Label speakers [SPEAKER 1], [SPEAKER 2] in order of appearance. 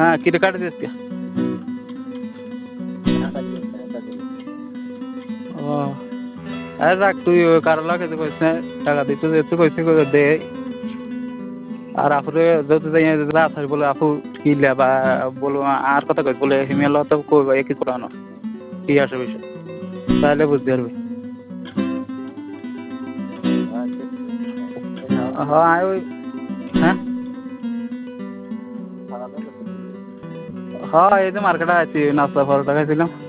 [SPEAKER 1] হ্যাঁ কিরে কাটে দিস কে? ও আরে রাখ তুই কারো লাগে তো কইস না টাকা দিতে যেতে কইছে দে আর আপুরে যত যাই রাত হয় বলে আপু কিলা বা বলো আর কথা কইস বলে হিমেল তো কই একই করানো কি আসে বিষয় তাহলে বুঝতে পারবি। হ্যাঁ ওই হ্যাঁ হ্যাঁ এই যে মার্কেটে আছি নাস্তা পরোটা খাইছিলাম।